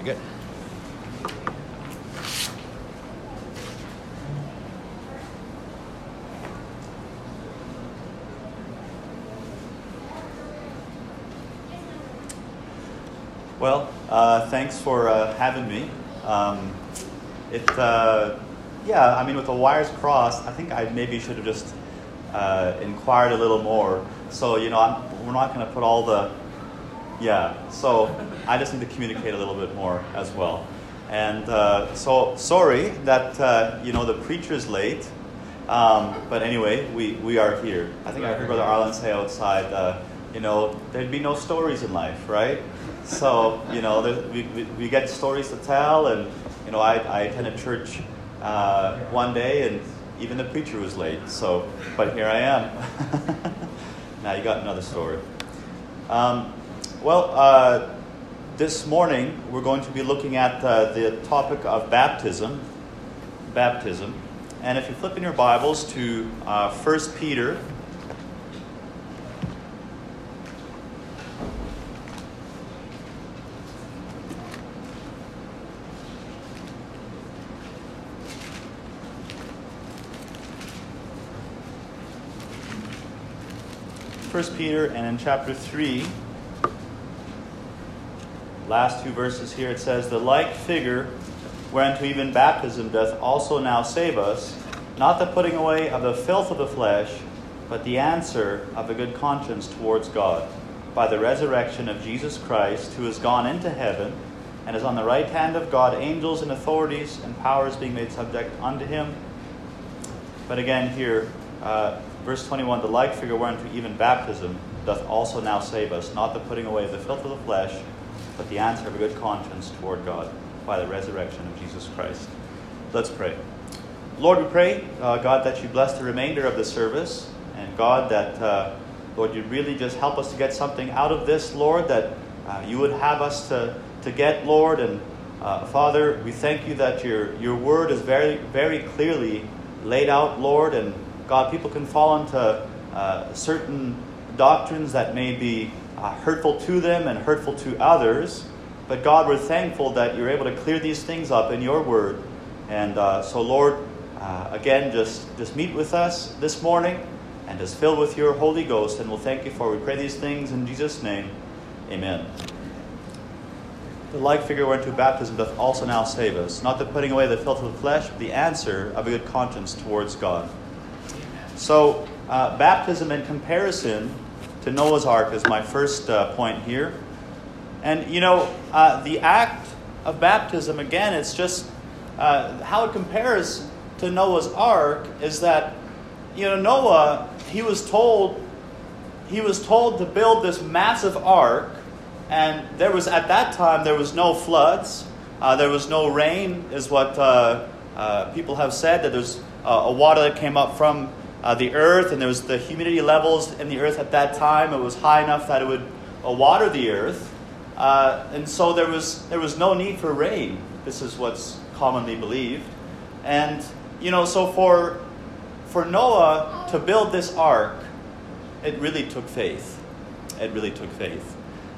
Good. Well, thanks for having me. With the wires crossed, I think I maybe should have just inquired a little more. So, we're not going to put all the... so I just need to communicate a little bit more as well. And so sorry that, the preacher's late. But anyway, we are here. I think I heard Brother Arlen say outside, there'd be no stories in life, right? So, we get stories to tell. And, I attended church one day and even the preacher was late. So, but here I am. Now you got another story. This morning we're going to be looking at the topic of baptism. And if you flip in your Bibles to 1 Peter. 1 Peter and in chapter 3, last two verses here, it says, "The like figure whereunto even baptism doth also now save us, not the putting away of the filth of the flesh, but the answer of a good conscience towards God, by the resurrection of Jesus Christ, who is gone into heaven, and is on the right hand of God, angels and authorities and powers being made subject unto him." But again here, verse 21, "The like figure whereunto even baptism doth also now save us, not the putting away of the filth of the flesh, but the answer of a good conscience toward God, by the resurrection of Jesus Christ." Let's pray. Lord, we pray, God, that you bless the remainder of the service, and God, that, Lord, you really just help us to get something out of this, Lord, that you would have us to get, Lord. And Father, we thank you that your word is very, very clearly laid out, Lord, and God, people can fall into certain doctrines that may be hurtful to them and hurtful to others. But God, we're thankful that you're able to clear these things up in your word. And so, Lord, again, just meet with us this morning and just fill with your Holy Ghost. And we'll thank you for. We pray these things in Jesus' name. Amen. "The like figure whereunto baptism doth also now save us, not the putting away the filth of the flesh, but the answer of a good conscience towards God." So, baptism in comparison to Noah's Ark is my first point here. And, the act of baptism, again, it's just how it compares to Noah's Ark is that, Noah, he was told to build this massive ark, and at that time, there was no floods, there was no rain, is what people have said, that there's a water that came up from the earth, and there was the humidity levels in the earth at that time. It was high enough that it would water the earth, and so there was no need for rain. This is what's commonly believed, and so for Noah to build this ark, it really took faith. It really took faith.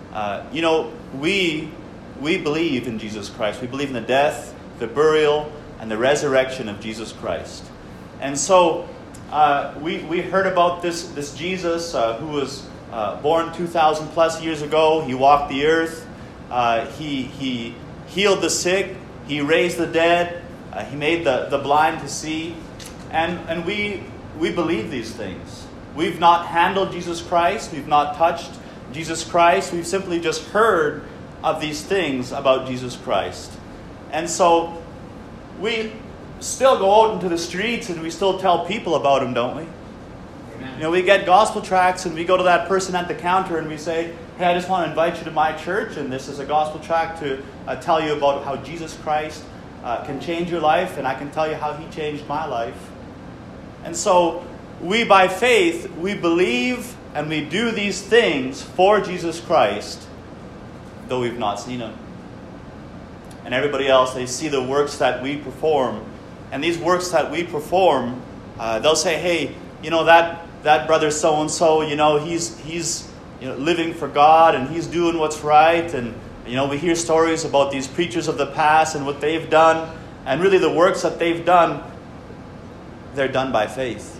We believe in Jesus Christ. We believe in the death, the burial, and the resurrection of Jesus Christ, and so. We heard about this Jesus who was born 2,000 plus years ago. He walked the earth. He healed the sick. He raised the dead. He made the blind to see. And we believe these things. We've not handled Jesus Christ. We've not touched Jesus Christ. We've simply just heard of these things about Jesus Christ. And so we still go out into the streets and we still tell people about him, don't we? Amen. We get gospel tracts and we go to that person at the counter and we say, "Hey, I just want to invite you to my church, and this is a gospel tract to tell you about how Jesus Christ can change your life, and I can tell you how he changed my life." And so we, by faith, we believe and we do these things for Jesus Christ, though we've not seen him. And everybody else, they see the works that we perform. And these works that we perform, they'll say, "Hey, that brother so-and-so, he's living for God, and he's doing what's right, and We hear stories about these preachers of the past and what they've done, and really the works that they've done, they're done by faith.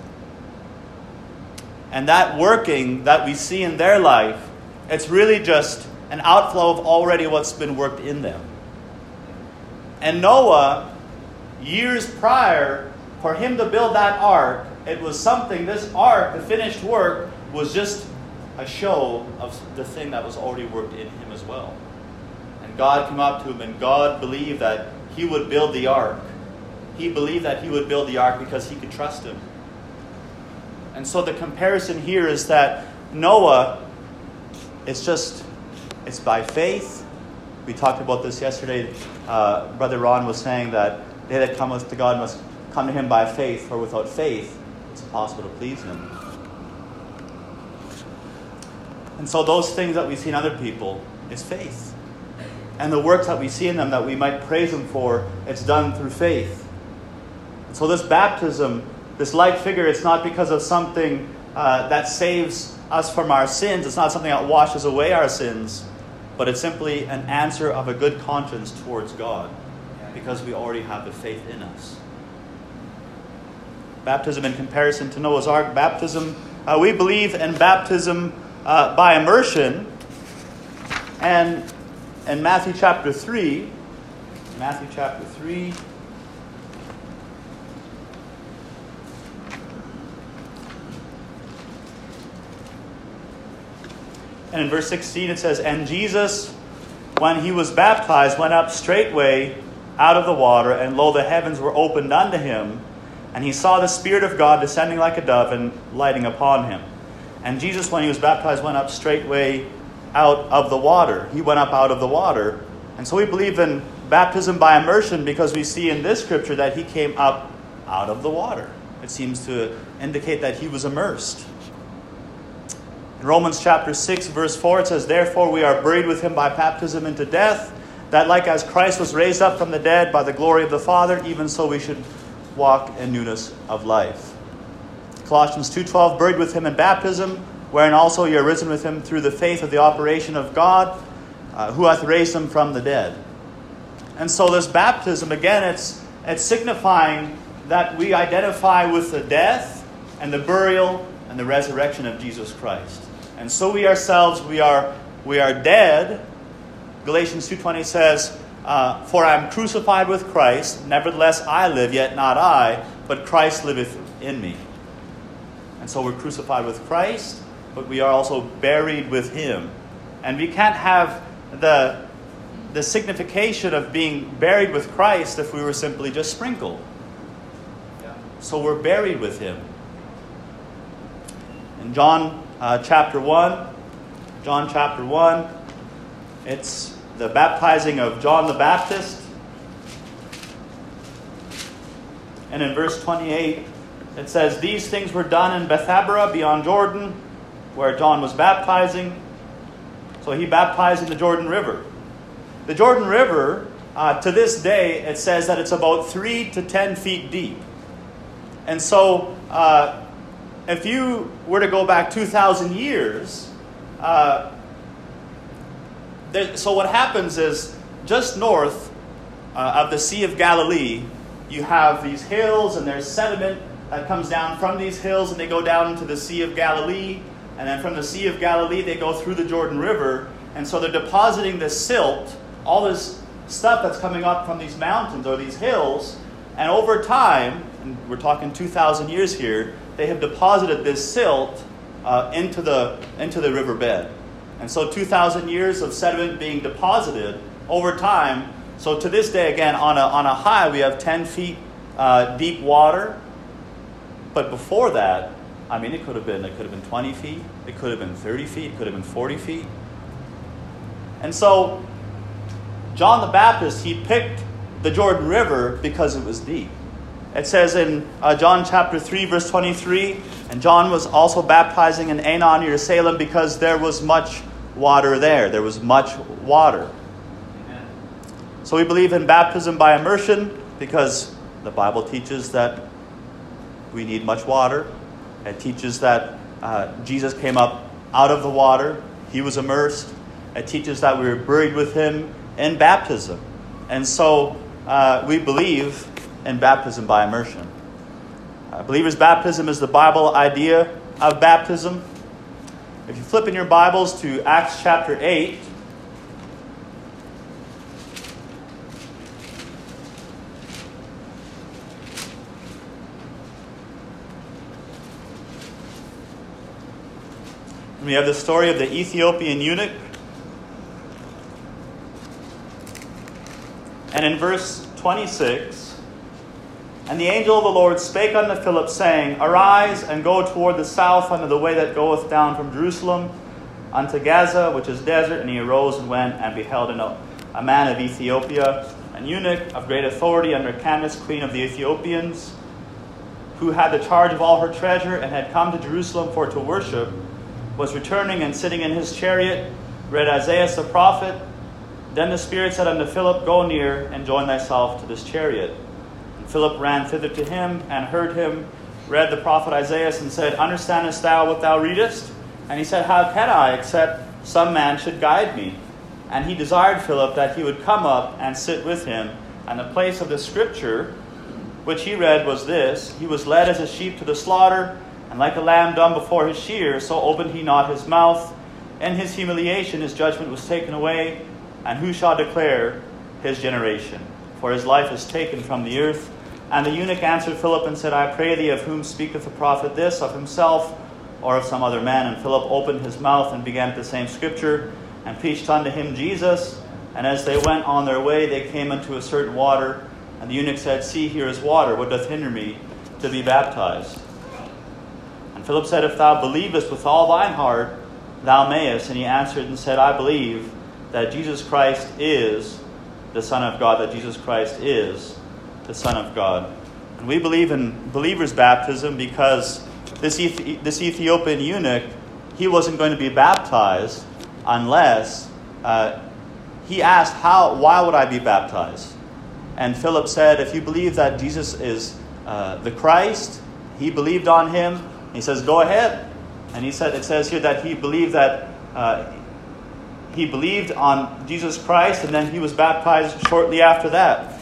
And that working that we see in their life, it's really just an outflow of already what's been worked in them. And Noah, years prior, for him to build that ark, it was something, this ark, the finished work, was just a show of the thing that was already worked in him as well. And God came up to him, and God believed that he would build the ark. He believed that he would build the ark because he could trust him. And so the comparison here is that Noah, it's by faith. We talked about this yesterday. Brother Ron was saying that they that cometh to God must come to him by faith, for without faith it's impossible to please him. And so those things that we see in other people is faith. And the works that we see in them that we might praise them for, it's done through faith. And so this baptism, this light figure, it's not because of something that saves us from our sins. It's not something that washes away our sins. But it's simply an answer of a good conscience towards God, because we already have the faith in us. Baptism in comparison to Noah's Ark. Baptism, we believe in baptism by immersion. And in Matthew chapter 3, and in verse 16 it says, "And Jesus, when he was baptized, went up straightway out of the water, and lo, the heavens were opened unto him, and he saw the Spirit of God descending like a dove and lighting upon him." And Jesus, when he was baptized, went up straightway out of the water. He went up out of the water. And so we believe in baptism by immersion because we see in this scripture that he came up out of the water. It seems to indicate that he was immersed. In Romans chapter 6, verse 4, it says, "Therefore we are buried with him by baptism into death, that like as Christ was raised up from the dead by the glory of the Father, even so we should walk in newness of life." Colossians 2:12, "Buried with him in baptism, wherein also ye are risen with him through the faith of the operation of God, who hath raised him from the dead." And so this baptism, again, it's signifying that we identify with the death and the burial and the resurrection of Jesus Christ. And so we ourselves, we are dead. Galatians 2:20 says, "For I am crucified with Christ, nevertheless I live, yet not I, but Christ liveth in me." And so we're crucified with Christ, but we are also buried with him. And we can't have the signification of being buried with Christ if we were simply just sprinkled. So we're buried with him. In John chapter 1, it's the baptizing of John the Baptist. And in verse 28, it says, "These things were done in Bethabara beyond Jordan, where John was baptizing." So he baptized in the Jordan River. The Jordan River, to this day, it says that it's about 3 to 10 feet deep. And so, if you were to go back 2,000 years, so what happens is, just north of the Sea of Galilee, you have these hills, and there's sediment that comes down from these hills, and they go down into the Sea of Galilee. And then from the Sea of Galilee, they go through the Jordan River. And so they're depositing this silt, all this stuff that's coming up from these mountains or these hills. And over time, and we're talking 2,000 years here, they have deposited this silt into the riverbed. And so 2,000 years of sediment being deposited over time. So to this day, again, on a high, we have 10 feet deep water. But before that, I mean, it could have been 20 feet, it could have been 30 feet, it could have been 40 feet. And so John the Baptist, he picked the Jordan River because it was deep. It says in John chapter 3, verse 23, "And John was also baptizing in Aenon near Salem because there was much water there." There was much water. Amen. So we believe in baptism by immersion because the Bible teaches that we need much water. It teaches that Jesus came up out of the water. He was immersed. it teaches that we were buried with him in baptism. And so we believe in baptism by immersion. Believer's baptism is the Bible idea of baptism. If you flip in your Bibles to Acts chapter 8, we have the story of the Ethiopian eunuch. And in verse 26, "And the angel of the Lord spake unto Philip, saying, Arise, and go toward the south unto the way that goeth down from Jerusalem unto Gaza, which is desert. And he arose and went, and beheld a man of Ethiopia, an eunuch of great authority under Candace, queen of the Ethiopians, who had the charge of all her treasure, and had come to Jerusalem for to worship, was returning, and sitting in his chariot, read Isaiah the prophet. Then the Spirit said unto Philip, Go near, and join thyself to this chariot. And Philip ran thither to him, and heard him read the prophet Isaiah, and said, Understandest thou what thou readest? And he said, How can I, except some man should guide me? And he desired Philip that he would come up and sit with him. And the place of the scripture which he read was this: He was led as a sheep to the slaughter, and like a lamb dumb before his shearer, so opened he not his mouth. In his humiliation his judgment was taken away. And who shall declare his generation? For his life is taken from the earth. And the eunuch answered Philip and said, I pray thee, of whom speaketh the prophet this, of himself or of some other man? And Philip opened his mouth and began at the same scripture, and preached unto him Jesus. And as they went on their way, they came unto a certain water. And the eunuch said, See, here is water. What doth hinder me to be baptized? And Philip said, If thou believest with all thine heart, thou mayest. And he answered and said, I believe that Jesus Christ is the Son of God, that Jesus Christ is the Son of God. And we believe in believer's baptism because this Ethiopian eunuch, he wasn't going to be baptized unless he asked, why would I be baptized? And Philip said, if you believe that Jesus is the Christ, he believed on him. He says, go ahead. And it says here that he believed on Jesus Christ, and then he was baptized shortly after that.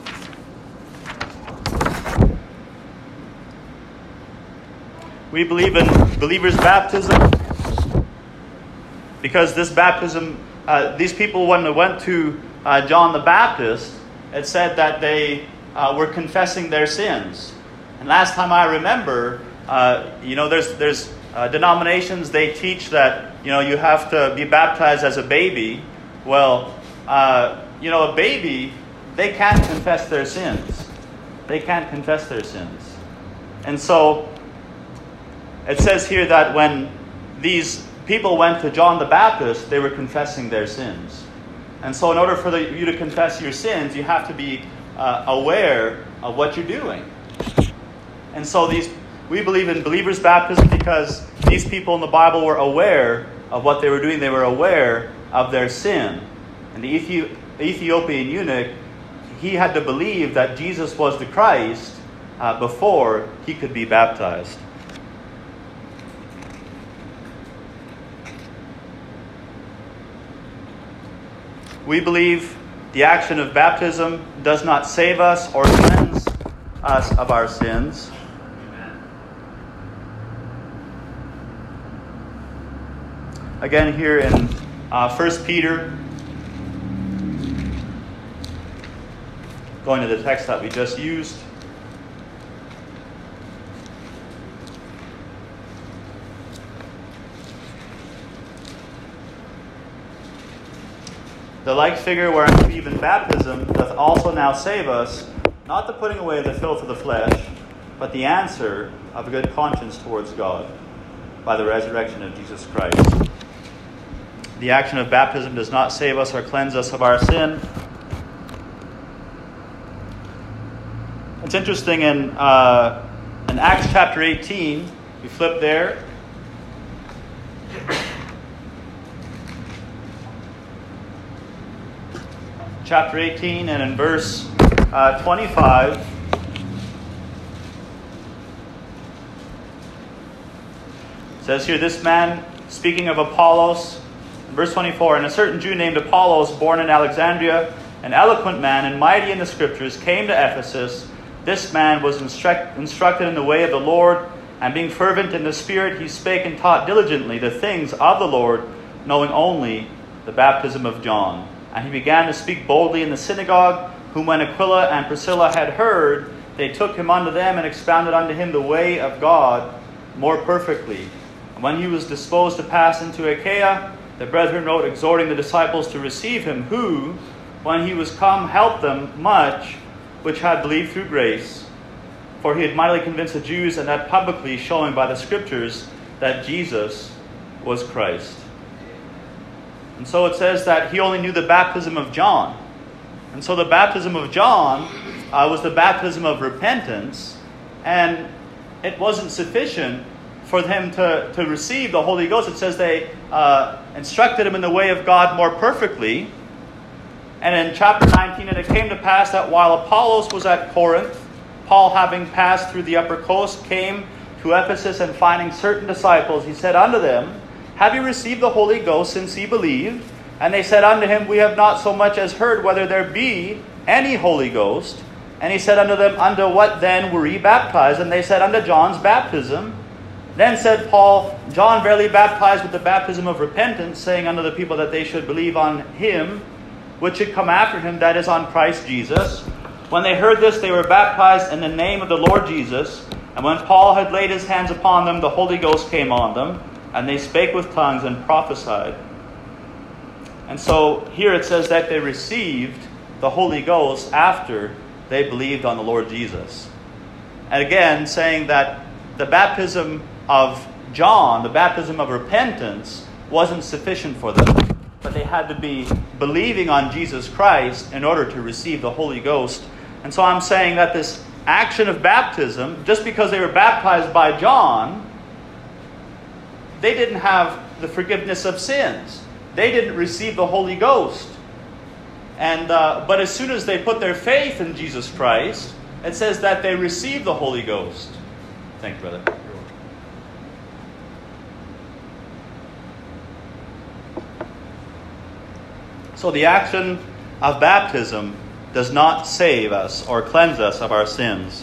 We believe in believer's baptism because this baptism, these people, when they went to John the Baptist, it said that they were confessing their sins. And last time I remember, there's denominations, they teach that you have to be baptized as a baby. Well, a baby, they can't confess their sins. They can't confess their sins. And so it says here that when these people went to John the Baptist, they were confessing their sins. And so in order for you to confess your sins, you have to be aware of what you're doing. And so we believe in believer's baptism because these people in the Bible were aware of what they were doing. They were aware of their sin. And the Ethiopian eunuch, he had to believe that Jesus was the Christ before he could be baptized. We believe the action of baptism does not save us or cleanse us of our sins. Again, here in 1 Peter, going to the text that we just used. The like figure whereunto even baptism doth also now save us, not the putting away of the filth of the flesh, but the answer of a good conscience towards God by the resurrection of Jesus Christ. The action of baptism does not save us or cleanse us of our sin. It's interesting in Acts chapter 18, we flip there. Chapter 18 and in verse 25. It says here, this man, speaking of Apollos, Verse 24, and a certain Jew named Apollos, born in Alexandria, an eloquent man and mighty in the Scriptures, came to Ephesus. This man was instructed in the way of the Lord, and being fervent in the Spirit, he spake and taught diligently the things of the Lord, knowing only the baptism of John. And he began to speak boldly in the synagogue, whom when Aquila and Priscilla had heard, they took him unto them and expounded unto him the way of God more perfectly. And when he was disposed to pass into Achaia, the brethren wrote, exhorting the disciples to receive him, who, when he was come, helped them much, which had believed through grace. For he had mightily convinced the Jews, and that publicly, showing by the Scriptures that Jesus was Christ. And so it says that he only knew the baptism of John. And so the baptism of John was the baptism of repentance, and it wasn't sufficient for him to receive the Holy Ghost. It says they instructed him in the way of God more perfectly. And in chapter 19, and it came to pass that while Apollos was at Corinth, Paul, having passed through the upper coast, came to Ephesus, and finding certain disciples, he said unto them, have you received the Holy Ghost since ye believed? And they said unto him, we have not so much as heard whether there be any Holy Ghost. And he said unto them, unto what then were ye baptized? And they said, unto John's baptism. Then said Paul, John verily baptized with the baptism of repentance, saying unto the people that they should believe on him, which should come after him, that is, on Christ Jesus. When they heard this, they were baptized in the name of the Lord Jesus. And when Paul had laid his hands upon them, the Holy Ghost came on them, and they spake with tongues and prophesied. And so here it says that they received the Holy Ghost after they believed on the Lord Jesus. And again, saying that the baptism of John, the baptism of repentance, wasn't sufficient for them. But they had to be believing on Jesus Christ in order to receive the Holy Ghost. And so I'm saying that this action of baptism, just because they were baptized by John, they didn't have the forgiveness of sins. They didn't receive the Holy Ghost. And but as soon as they put their faith in Jesus Christ, it says that they received the Holy Ghost. Thank you, brother. So the action of baptism does not save us or cleanse us of our sins.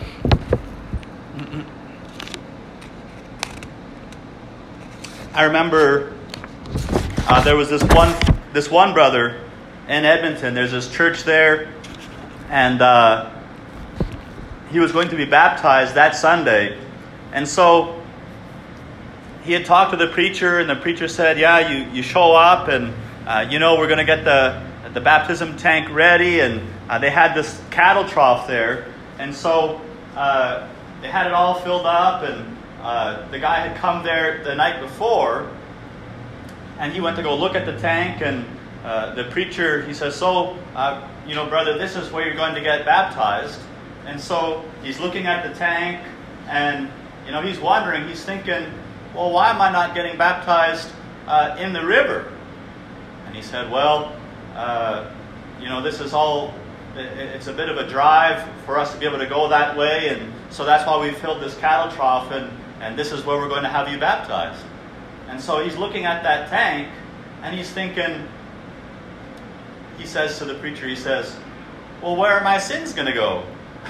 I remember there was this one brother in Edmonton. There's this church there, and he was going to be baptized that Sunday. And so he had talked to the preacher, and the preacher said, yeah, you show up, and we're going to get the baptism tank ready. And they had this cattle trough there. And so they had it all filled up, and the guy had come there the night before, and he went to go look at the tank, and the preacher, he says, brother, this is where you're going to get baptized. And so he's looking at the tank, and, he's wondering, he's thinking, well, why am I not getting baptized in the river? And he said, well, this is all, it's a bit of a drive for us to be able to go that way, and so that's why we filled this cattle trough, and this is where we're going to have you baptized. And so he's looking at that tank, and he's thinking, he says to the preacher, he says, well, where are my sins going to go?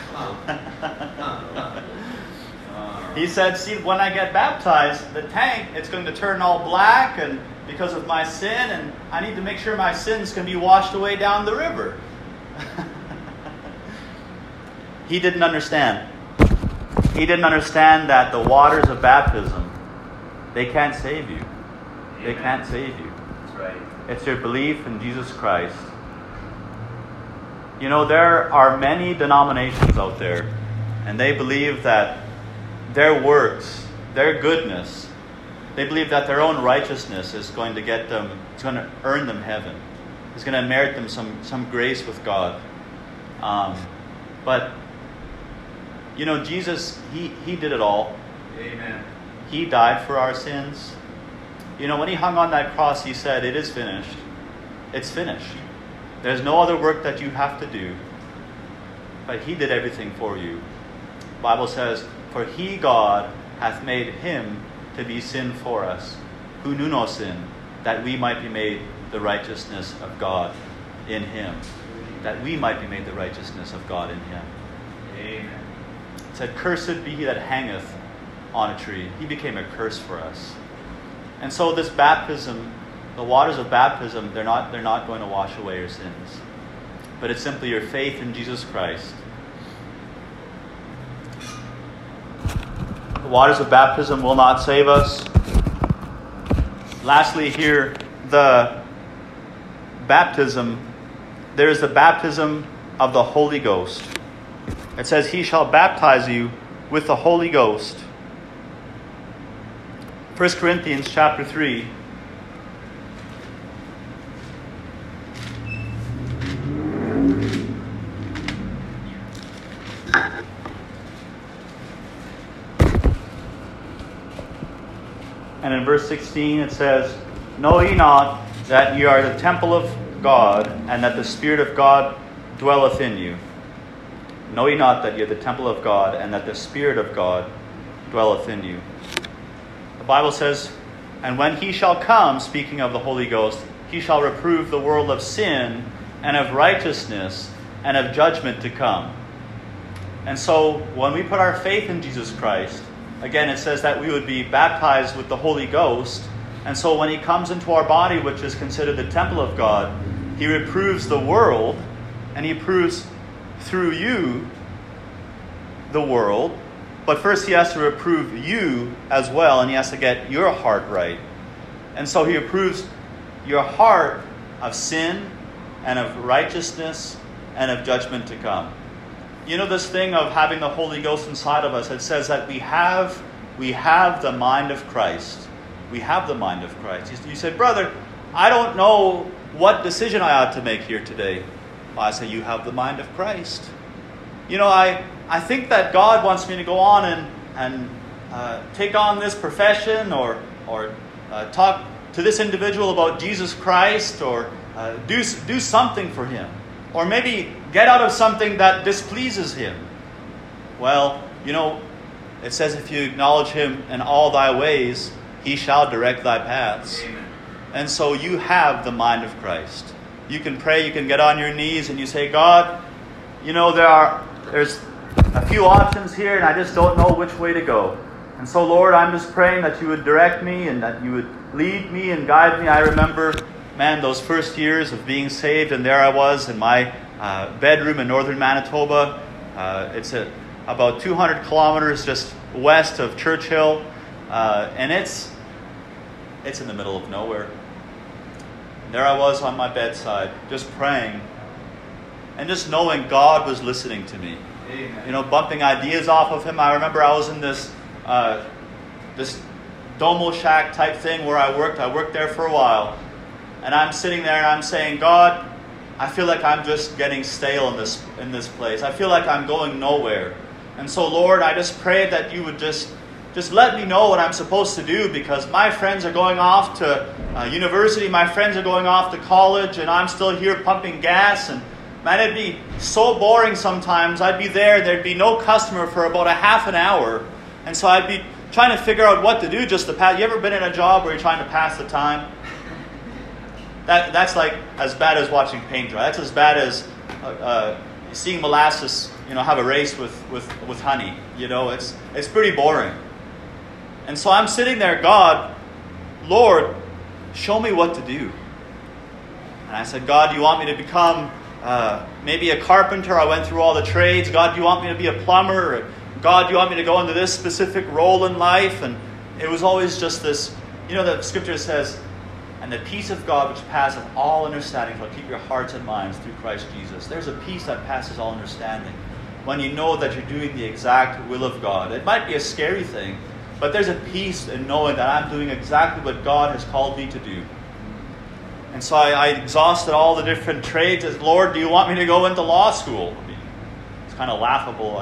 He said, see, when I get baptized, the tank, it's going to turn all black, and because of my sin, and I need to make sure my sins can be washed away down the river. He didn't understand. He didn't understand that the waters of baptism, they can't save you. Amen. They can't save you. That's right. It's your belief in Jesus Christ. There are many denominations out there, and they believe that their works, their goodness, they believe that their own righteousness is going to get them, it's going to earn them heaven. It's going to merit them some grace with God. But Jesus, he did it all. Amen. He died for our sins. When he hung on that cross, he said, it is finished. It's finished. There's no other work that you have to do. But he did everything for you. The Bible says, for he, God, hath made him to be sin for us, who knew no sin, that we might be made the righteousness of God in him. That we might be made the righteousness of God in him. Amen. It said, "Cursed be he that hangeth on a tree." He became a curse for us. And so this baptism, the waters of baptism, they're not going to wash away your sins. But it's simply your faith in Jesus Christ. The waters of baptism will not save us. Lastly here, the baptism, there is the baptism of the Holy Ghost. It says, "He shall baptize you with the Holy Ghost." 1 Corinthians chapter 3. And in verse 16 it says, "Know ye not that ye are the temple of God, and that the Spirit of God dwelleth in you?" Know ye not that ye are the temple of God, and that the Spirit of God dwelleth in you? The Bible says, "And when he shall come," speaking of the Holy Ghost, "he shall reprove the world of sin, and of righteousness, and of judgment to come." And so, when we put our faith in Jesus Christ, again, it says that we would be baptized with the Holy Ghost. And so when he comes into our body, which is considered the temple of God, he reproves the world, and he reproves through you the world. But first he has to reprove you as well, and he has to get your heart right. And so he reproves your heart of sin and of righteousness and of judgment to come. You know this thing of having the Holy Ghost inside of us, it says that we have the mind of Christ. We have the mind of Christ. You say, "Brother, I don't know what decision I ought to make here today." Well, I say, you have the mind of Christ. You know, I think that God wants me to go on and take on this profession or talk to this individual about Jesus Christ, or do something for him. Or maybe get out of something that displeases him. Well, you know, it says if you acknowledge him in all thy ways, he shall direct thy paths. Amen. And so you have the mind of Christ. You can pray, you can get on your knees and you say, "God, you know, there's a few options here and I just don't know which way to go. And so, Lord, I'm just praying that you would direct me and that you would lead me and guide me." I remember, man, those first years of being saved, and there I was in my bedroom in northern Manitoba. It's about 200 kilometers just west of Churchill, and it's in the middle of nowhere. There I was on my bedside, just praying, and just knowing God was listening to me. Amen. You know, bumping ideas off of him. I remember I was in this domo shack type thing where I worked there for a while. And I'm sitting there and I'm saying, "God, I feel like I'm just getting stale in this place. I feel like I'm going nowhere. And so, Lord, I just pray that you would just let me know what I'm supposed to do, because my friends are going off to university, my friends are going off to college, and I'm still here pumping gas. And man, it'd be so boring sometimes. I'd be there, there'd be no customer for about a half an hour. And so I'd be trying to figure out what to do just to pass. You ever been in a job where you're trying to pass the time? That's like as bad as watching paint dry. That's as bad as seeing molasses, have a race with honey. It's pretty boring. And so I'm sitting there, "God, Lord, show me what to do." And I said, "God, do you want me to become maybe a carpenter?" I went through all the trades. "God, do you want me to be a plumber?" "God, do you want me to go into this specific role in life?" And it was always just this, the scripture says, "And the peace of God which passeth all understanding shall keep your hearts and minds through Christ Jesus." There's a peace that passes all understanding when you know that you're doing the exact will of God. It might be a scary thing, but there's a peace in knowing that I'm doing exactly what God has called me to do. And so I exhausted all the different trades. As, "Lord, do you want me to go into law school?" It's kind of laughable.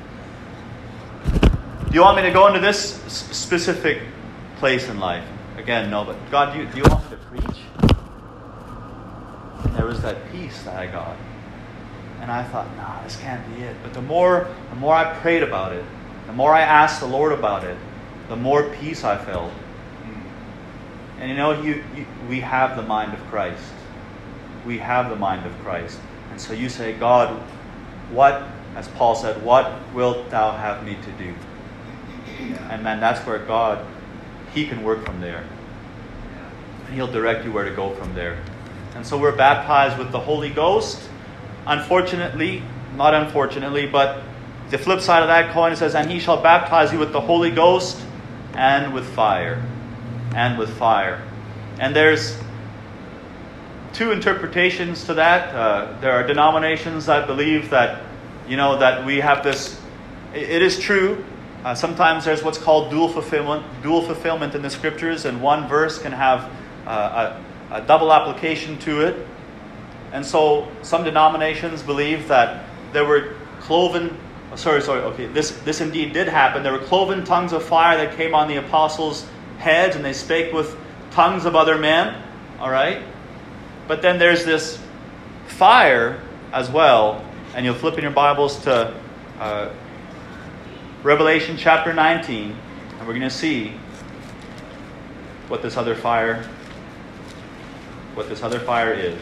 "Do you want me to go into this specific place in life?" Again, no, but "God, do you want me to preach?" And there was that peace that I got. And I thought, "Nah, this can't be it." But the more I prayed about it, the more I asked the Lord about it, the more peace I felt. And we have the mind of Christ. We have the mind of Christ. And so you say, God, what, as Paul said, what wilt thou have me to do? And man, that's where God, he can work from there. And he'll direct you where to go from there. And so we're baptized with the Holy Ghost. Unfortunately, not unfortunately, but the flip side of that coin, it says, and he shall baptize you with the Holy Ghost and with fire. And with fire. And there's two interpretations to that. There are denominations that believe that, that we have this. It is true. Sometimes there's what's called dual fulfillment in the Scriptures, and one verse can have a double application to it. And so some denominations believe that there were this indeed did happen. There were cloven tongues of fire that came on the apostles' heads, and they spake with tongues of other men. All right? But then there's this fire as well, and you'll flip in your Bibles to Revelation chapter 19, and we're going to see what this other fire is.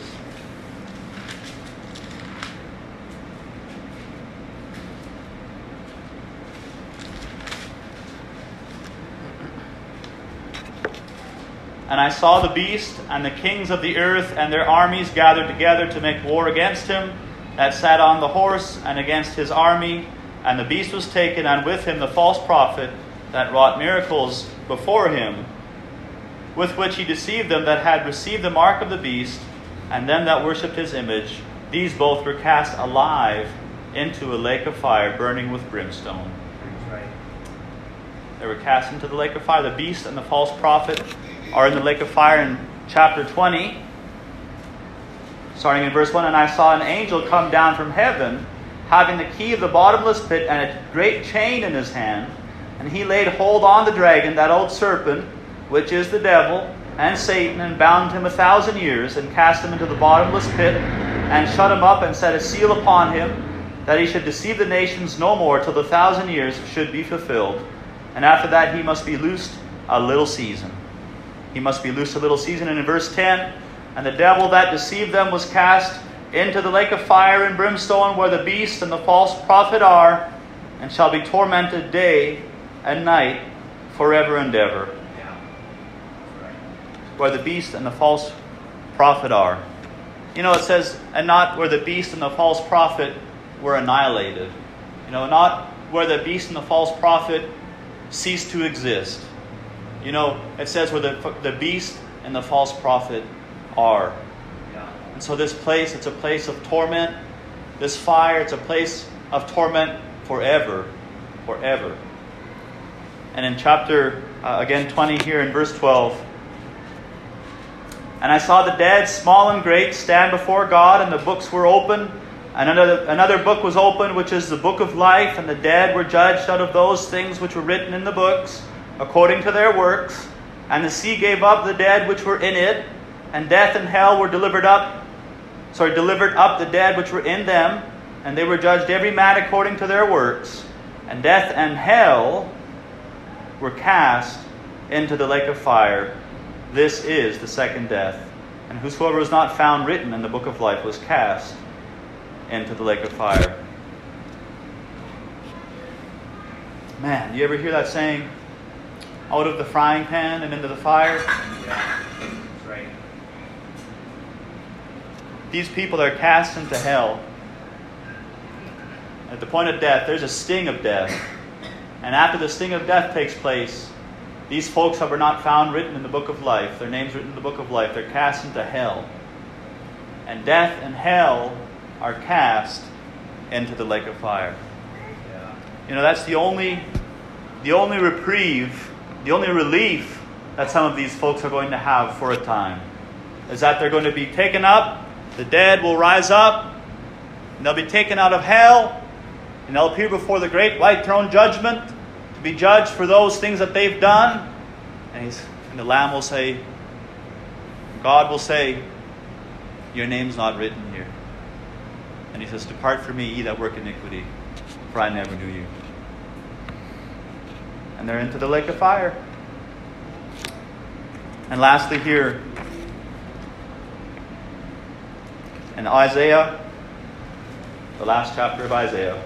And I saw the beast and the kings of the earth and their armies gathered together to make war against him that sat on the horse and against his army. And the beast was taken, and with him the false prophet that wrought miracles before him, with which he deceived them that had received the mark of the beast, and them that worshipped his image. These both were cast alive into a lake of fire, burning with brimstone. Right. They were cast into the lake of fire. The beast and the false prophet are in the lake of fire in chapter 20, starting in verse 1. And I saw an angel come down from heaven, having the key of the bottomless pit and a great chain in his hand. And he laid hold on the dragon, that old serpent, which is the devil and Satan, and bound him 1,000 years, and cast him into the bottomless pit, and shut him up, and set a seal upon him, that he should deceive the nations no more till the 1,000 years should be fulfilled. And after that he must be loosed a little season. He must be loosed a little season. And in verse 10, and the devil that deceived them was cast into the lake of fire and brimstone, where the beast and the false prophet are, and shall be tormented day and night forever and ever. Yeah. Right. Where the beast and the false prophet are. It says, and not where the beast and the false prophet were annihilated. Not where the beast and the false prophet ceased to exist. It says where the beast and the false prophet are. Yeah. And so this place, it's a place of torment. This fire, it's a place of torment forever. Forever. And in chapter, 20 here in verse 12. And I saw the dead, small and great, stand before God, and the books were open. And another book was opened, which is the book of life. And the dead were judged out of those things which were written in the books, according to their works. And the sea gave up the dead which were in it, and death and hell were delivered up the dead which were in them, and they were judged every man according to their works. And death and hell were cast into the lake of fire. This is the second death. And whosoever was not found written in the book of life was cast into the lake of fire. Man, do you ever hear that saying? Out of the frying pan and into the fire? Yeah. That's right. These people are cast into hell. At the point of death, there's a sting of death. And after the sting of death takes place, these folks were not found written in the book of life. Their names written in the book of life. They're cast into hell. And death and hell are cast into the lake of fire. Yeah. That's the only reprieve, the only relief that some of these folks are going to have for a time. Is that they're going to be taken up, the dead will rise up, and they'll be taken out of hell, and they'll appear before the great white throne judgment to be judged for those things that they've done. And the Lamb will say, God will say, your name's not written here. And he says, depart from me, ye that work iniquity, for I never knew you. And they're into the lake of fire. And lastly here, in Isaiah, the last chapter of Isaiah.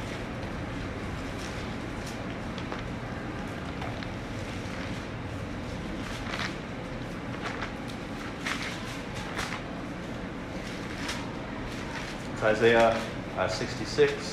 It's Isaiah 66.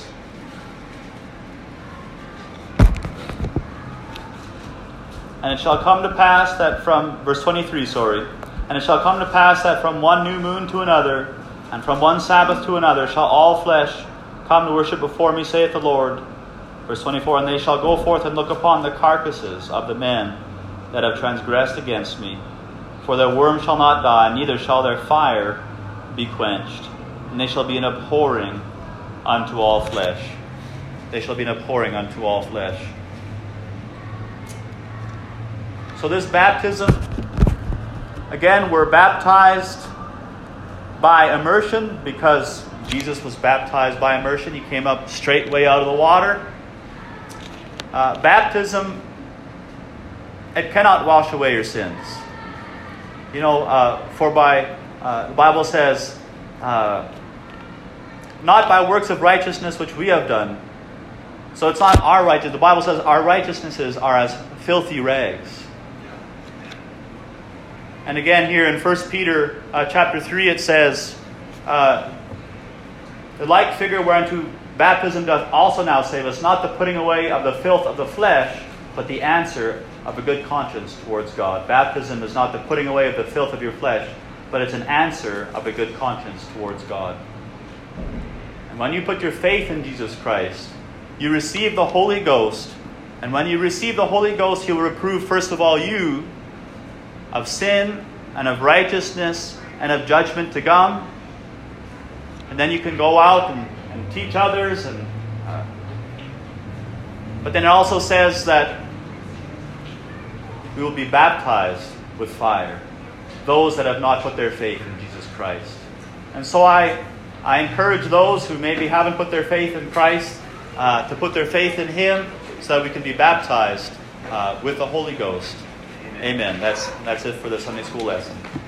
And it shall come to pass that from, verse 23, and it shall come to pass that from one new moon to another, and from one Sabbath to another, shall all flesh come to worship before me, saith the Lord. Verse 24, and they shall go forth and look upon the carcasses of the men that have transgressed against me. For their worm shall not die, neither shall their fire be quenched. And they shall be an abhorring unto all flesh. They shall be an abhorring unto all flesh. So this baptism, again, we're baptized by immersion because Jesus was baptized by immersion. He came up straightway out of the water. Baptism, it cannot wash away your sins. You know, the Bible says, not by works of righteousness which we have done. So it's not our righteousness. The Bible says our righteousnesses are as filthy rags. And again here in 1 Peter chapter 3 it says, the like figure whereunto baptism doth also now save us, not the putting away of the filth of the flesh, but the answer of a good conscience towards God. Baptism is not the putting away of the filth of your flesh, but it's an answer of a good conscience towards God. And when you put your faith in Jesus Christ, you receive the Holy Ghost. And when you receive the Holy Ghost, He will reprove first of all you of sin and of righteousness and of judgment to come. And then you can go out and teach others. But then it also says that we will be baptized with fire, those that have not put their faith in Jesus Christ. And so I encourage those who maybe haven't put their faith in Christ to put their faith in Him so that we can be baptized with the Holy Ghost. Amen. That's it for the Sunday school lesson.